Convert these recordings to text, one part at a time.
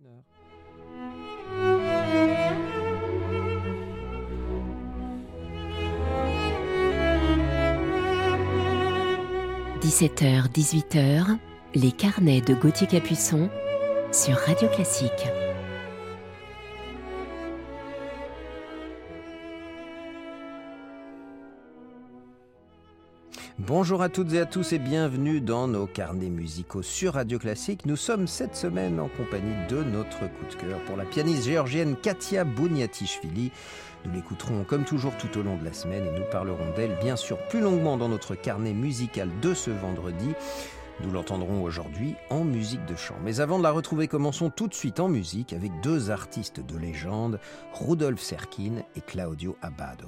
heure. 17h, 18h, les carnets de Gauthier Capuçon sur Radio Classique. Bonjour à toutes et à tous et bienvenue dans nos carnets musicaux sur Radio Classique. Nous sommes cette semaine en compagnie de notre coup de cœur pour la pianiste géorgienne Katia Bouniatichvili. Nous l'écouterons comme toujours tout au long de la semaine et nous parlerons d'elle bien sûr plus longuement dans notre carnet musical de ce vendredi. Nous l'entendrons aujourd'hui en musique de chant. Mais avant de la retrouver, commençons tout de suite en musique avec deux artistes de légende, Rudolf Serkin et Claudio Abbado.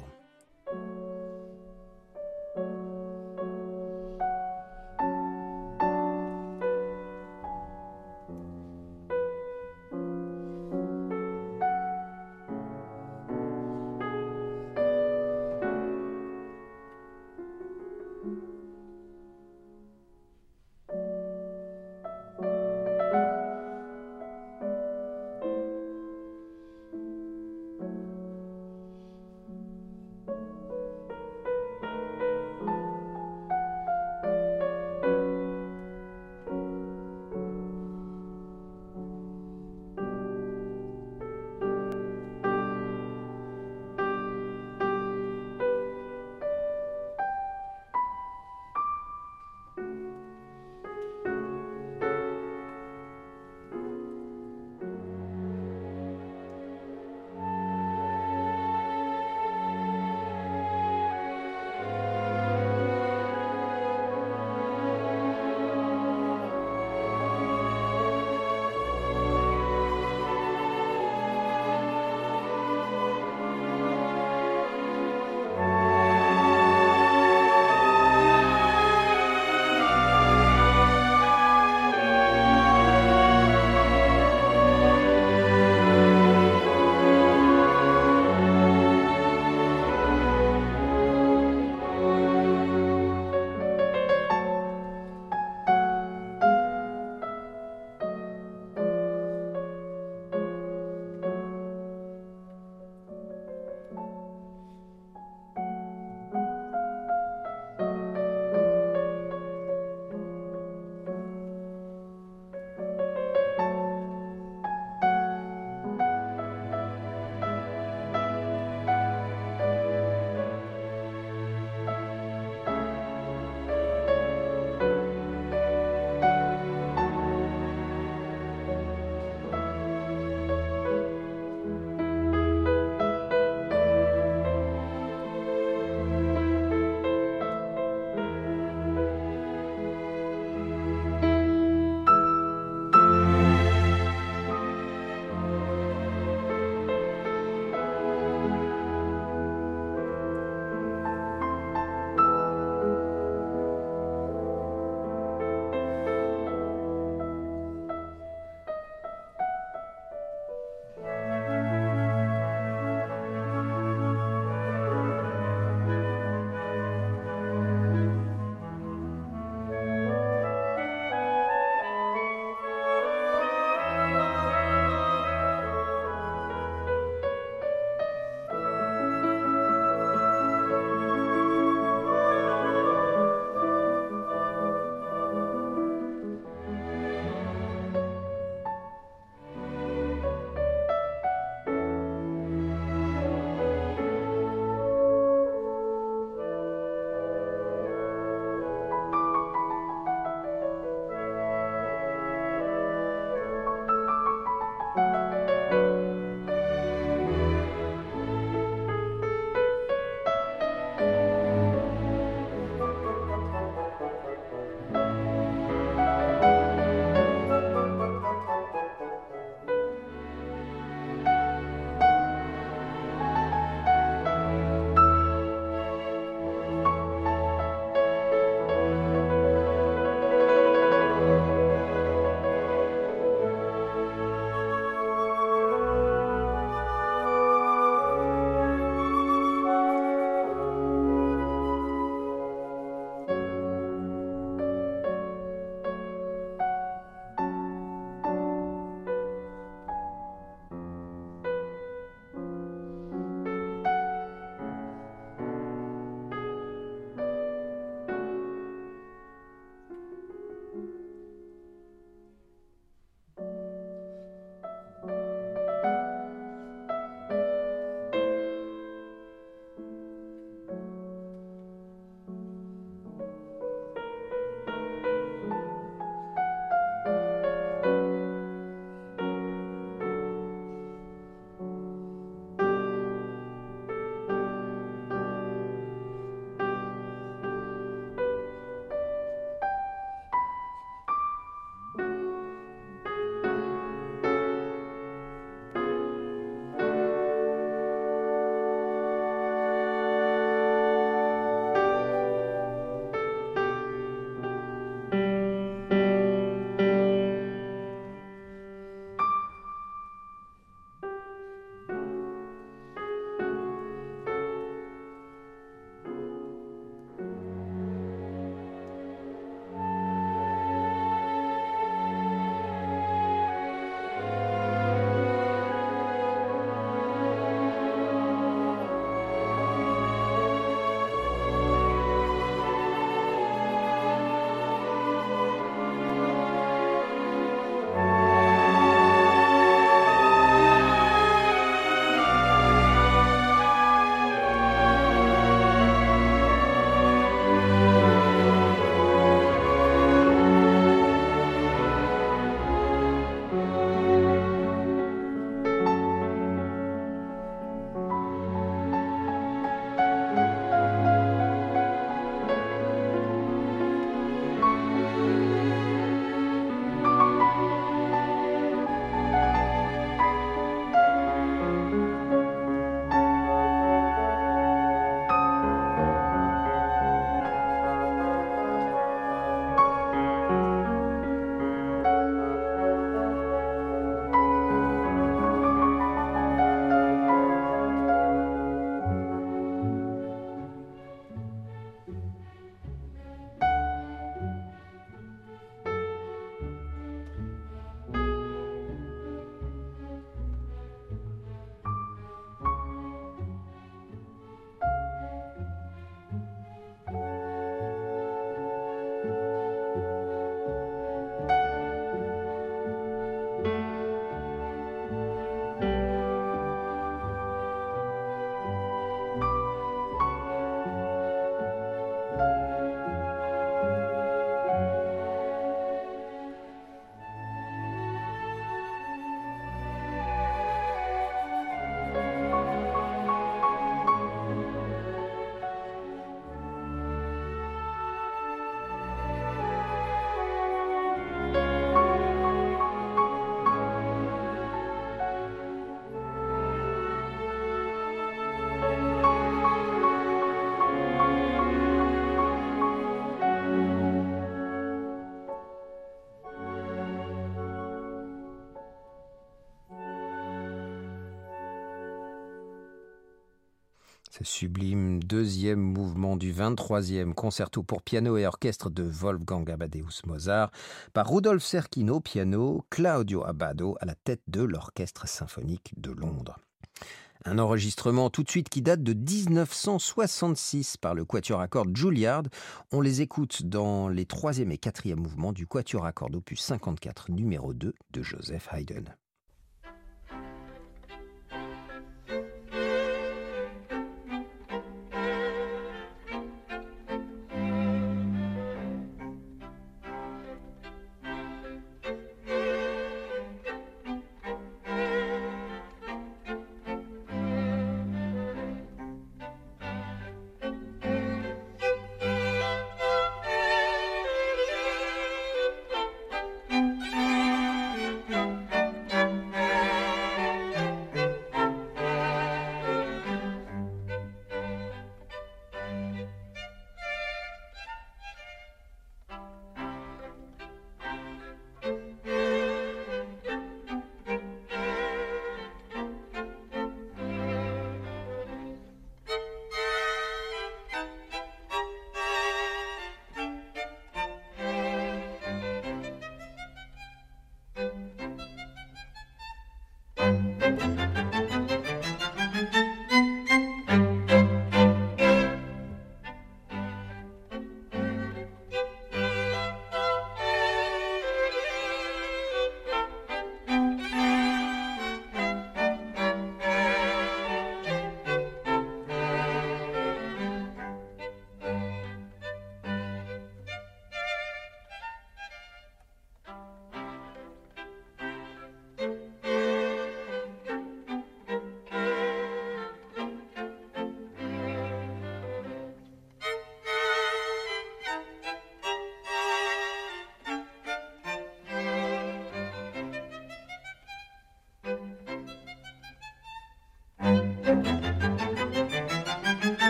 Ce sublime deuxième mouvement du 23e concerto pour piano et orchestre de Wolfgang Amadeus Mozart par Rudolf Serkin au piano, Claudio Abbado à la tête de l'Orchestre symphonique de Londres. Un enregistrement tout de suite qui date de 1966 par le quatuor à cordes Juilliard. On les écoute dans les 3e et 4e mouvements du quatuor à cordes opus 54 numéro 2 de Joseph Haydn.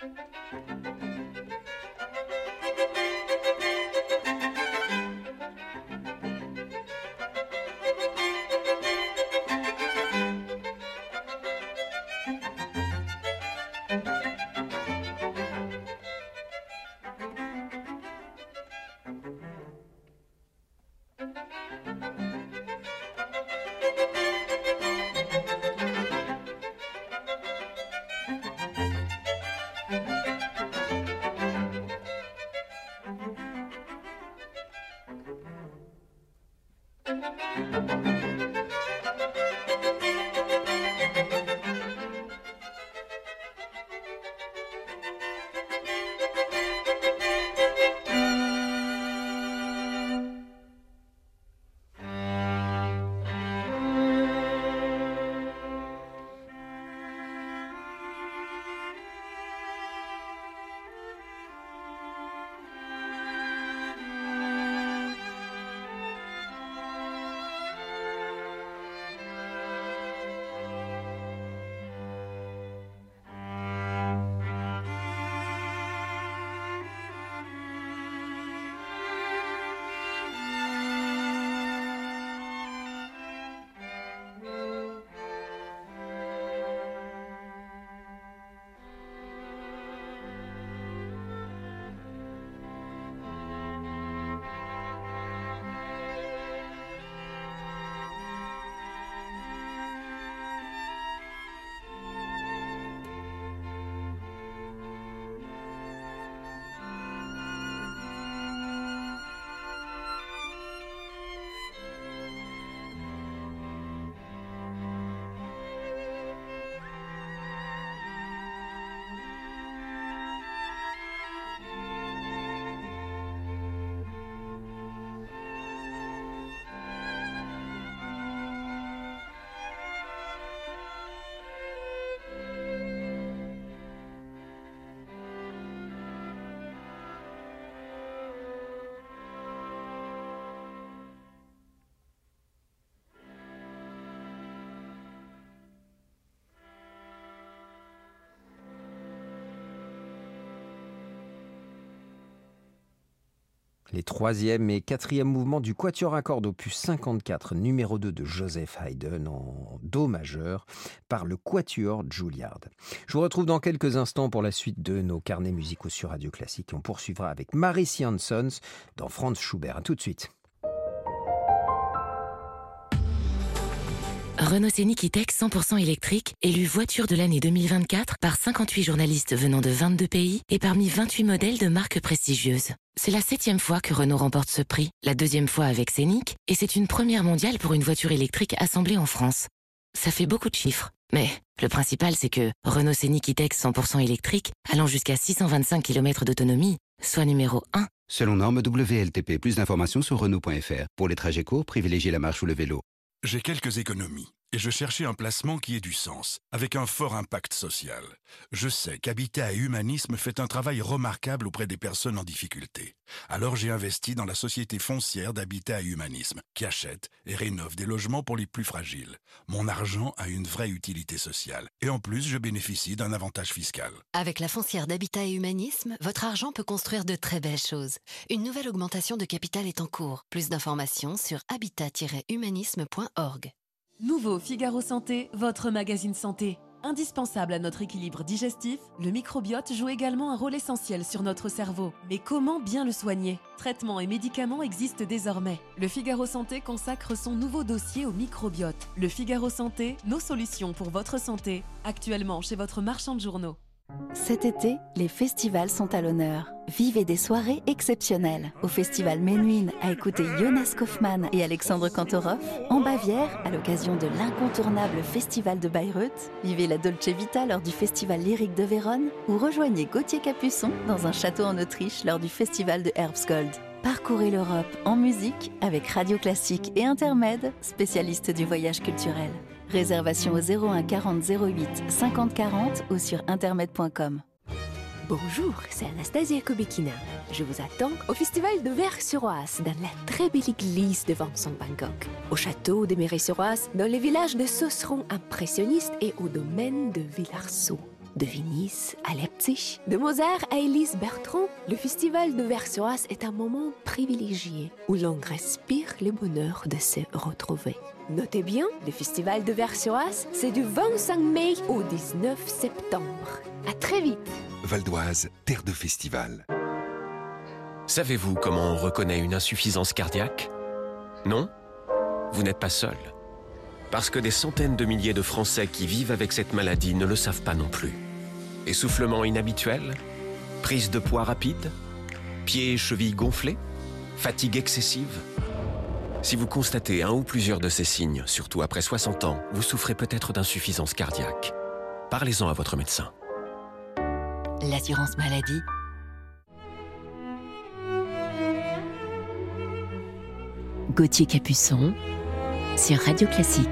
Les troisième et quatrième mouvements du Quatuor à cordes opus 54, numéro 2 de Joseph Haydn en Do majeur par le Quatuor Juilliard. Je vous retrouve dans quelques instants pour la suite de nos carnets musicaux sur Radio Classique. On poursuivra avec Maurice Jansons dans Franz Schubert. À tout de suite. Renault Scénic E-Tech 100% électrique, élu voiture de l'année 2024 par 58 journalistes venant de 22 pays et parmi 28 modèles de marques prestigieuses. C'est la 7e fois que Renault remporte ce prix, la 2e fois avec Scénic, et c'est une première mondiale pour une voiture électrique assemblée en France. Ça fait beaucoup de chiffres, mais le principal c'est que Renault Scénic E-Tech 100% électrique, allant jusqu'à 625 km d'autonomie, soit numéro 1. Selon norme WLTP, plus d'informations sur Renault.fr. Pour les trajets courts, privilégiez la marche ou le vélo. J'ai quelques économies et je cherchais un placement qui ait du sens, avec un fort impact social. Je sais qu'Habitat et Humanisme fait un travail remarquable auprès des personnes en difficulté. Alors j'ai investi dans la société foncière d'Habitat et Humanisme, qui achète et rénove des logements pour les plus fragiles. Mon argent a une vraie utilité sociale et en plus je bénéficie d'un avantage fiscal. Avec la foncière d'Habitat et Humanisme, votre argent peut construire de très belles choses. Une nouvelle augmentation de capital est en cours. Plus d'informations sur habitat-humanisme.org. Nouveau Figaro Santé, votre magazine santé. Indispensable à notre équilibre digestif, le microbiote joue également un rôle essentiel sur notre cerveau. Mais comment bien le soigner ? Traitements et médicaments existent désormais. Le Figaro Santé consacre son nouveau dossier au microbiote. Le Figaro Santé, nos solutions pour votre santé, actuellement chez votre marchand de journaux. Cet été, les festivals sont à l'honneur. Vivez des soirées exceptionnelles. Au festival Menuhin, à écouter Jonas Kaufmann et Alexandre Kantorov. En Bavière, à l'occasion de l'incontournable festival de Bayreuth. Vivez la Dolce Vita lors du festival lyrique de Vérone. Ou rejoignez Gauthier Capuçon dans un château en Autriche lors du festival de Herbstgold. Parcourez l'Europe en musique avec Radio Classique et Intermed, spécialistes du voyage culturel. Réservation au 01 40 08 50 40 ou sur intermed.com. Bonjour, c'est Anastasia Kubekina. Je vous attends au festival de Vers-sur-Oise, dans la très belle église de Vincent Van Gogh, au château de Méré-sur-Oise, dans les villages de Sauceron impressionnistes et au domaine de Villarceau. De Venise à Leipzig, de Mozart à Élise Bertrand, le festival de Vers-sur-Oise est un moment privilégié où l'on respire le bonheur de se retrouver. Notez bien, le festival de Vers-sur-Oise, c'est du 25 mai au 19 septembre. À très vite. Val d'Oise, terre de festival. Savez-vous comment on reconnaît une insuffisance cardiaque? Non? Vous n'êtes pas seul. Parce que des centaines de milliers de Français qui vivent avec cette maladie ne le savent pas non plus. Essoufflement inhabituel? Prise de poids rapide? Pieds et chevilles gonflés? Fatigue excessive? Si vous constatez un ou plusieurs de ces signes, surtout après 60 ans, vous souffrez peut-être d'insuffisance cardiaque. Parlez-en à votre médecin. L'assurance maladie. Gauthier Capuçon sur Radio Classique.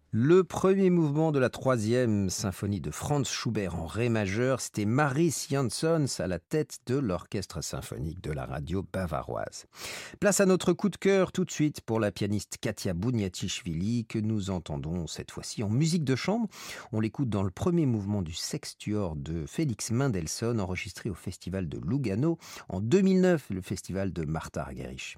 Le premier mouvement de la troisième symphonie de Franz Schubert en ré majeur, c'était Maris Janssons à la tête de l'orchestre symphonique de la radio bavaroise. Place à notre coup de cœur tout de suite pour la pianiste Katia Bouniatichvili que nous entendons cette fois-ci en musique de chambre. On l'écoute dans le premier mouvement du Sextuor de Félix Mendelssohn enregistré au festival de Lugano en 2009, le festival de Martha Argerich.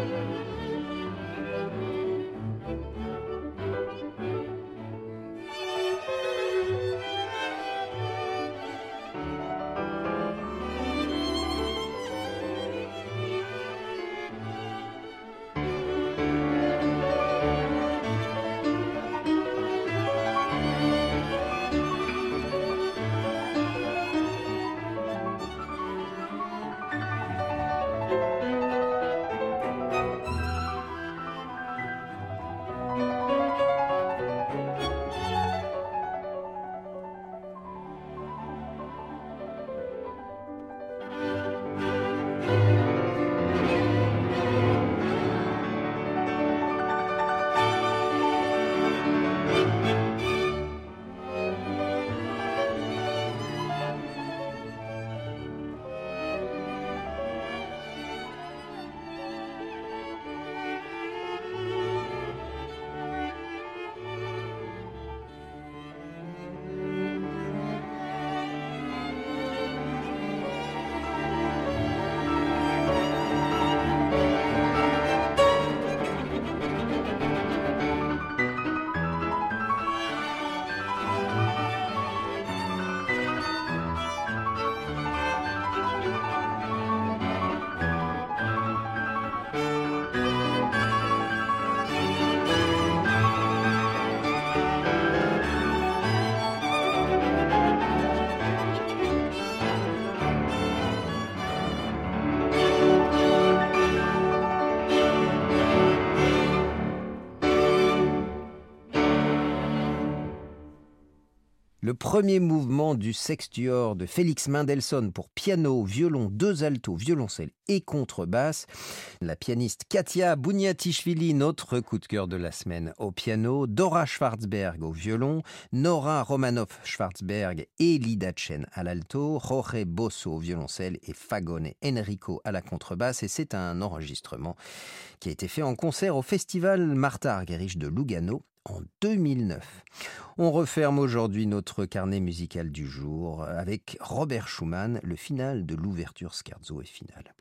Le premier mouvement du Sextuor de Félix Mendelssohn pour piano, violon, deux altos, violoncelle et contrebasse. La pianiste Katia Bouniatishvili, notre coup de cœur de la semaine au piano, Dora Schwarzberg au violon, Nora Romanoff-Schwarzberg et Lida Chen à l'alto, Jorge Bosso au violoncelle et Fagone Enrico à la contrebasse. Et c'est un enregistrement qui a été fait en concert au festival Martha Argerich de Lugano en 2009. On referme aujourd'hui notre carnet musical du jour avec Robert Schumann, le final de l'ouverture scherzo et finale.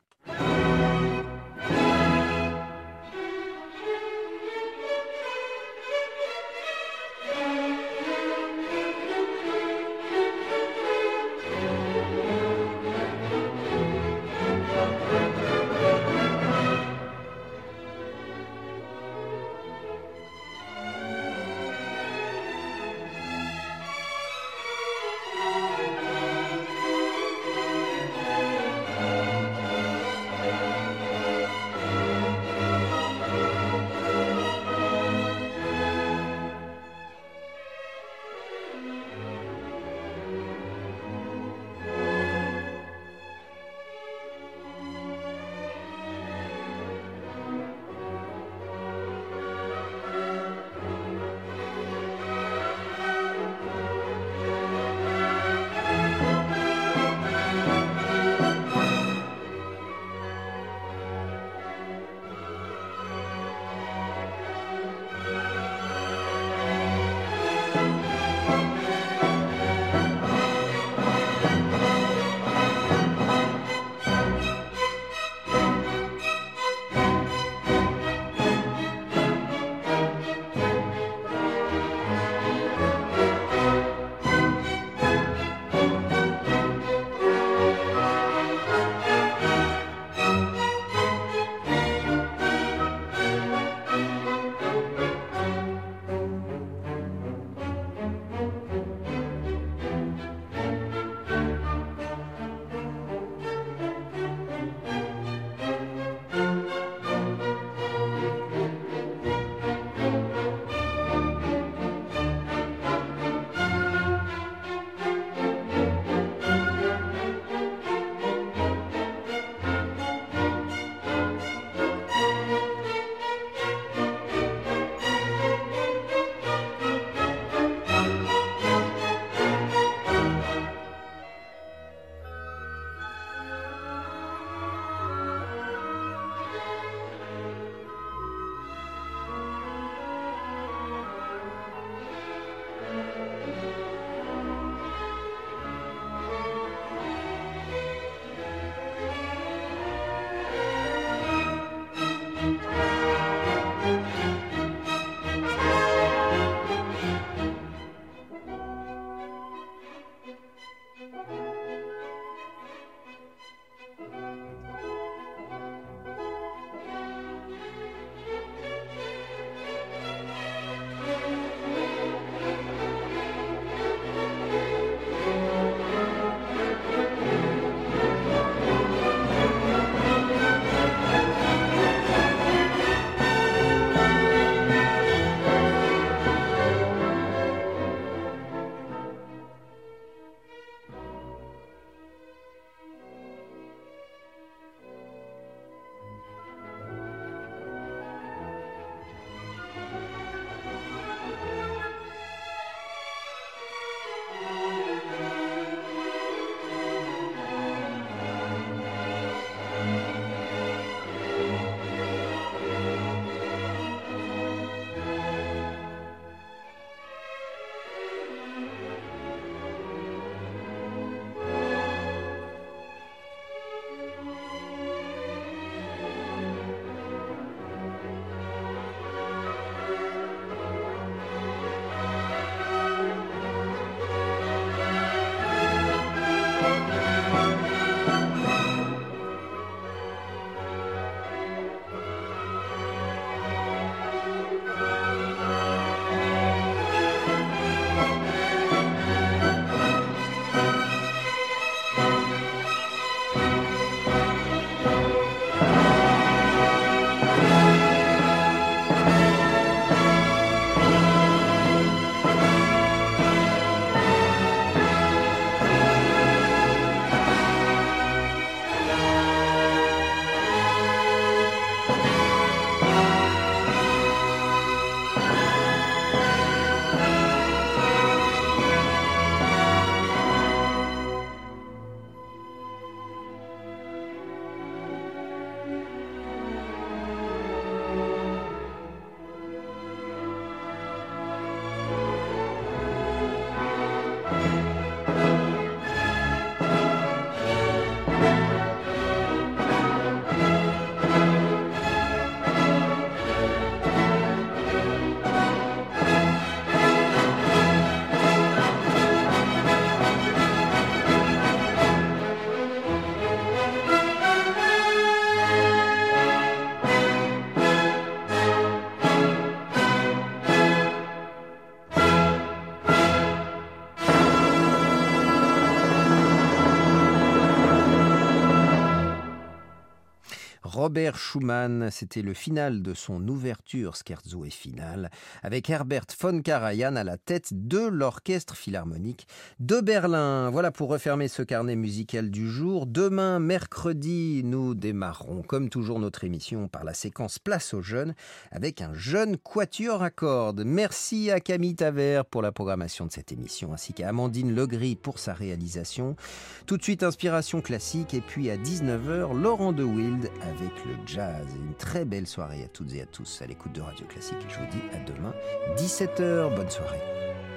Robert Schumann. C'était le final de son ouverture scherzo et finale, avec Herbert von Karajan à la tête de l'Orchestre Philharmonique de Berlin. Voilà pour refermer ce carnet musical du jour. Demain, mercredi, nous démarrerons comme toujours notre émission par la séquence Place aux jeunes avec un jeune quatuor à cordes. Merci à Camille Tavert pour la programmation de cette émission ainsi qu'à Amandine Legris pour sa réalisation. Tout de suite, inspiration classique et puis à 19h, Laurent de Wild avec le jazz. Une très belle soirée à toutes et à tous à l'écoute de Radio Classique. Je vous dis à demain, 17h. Bonne soirée.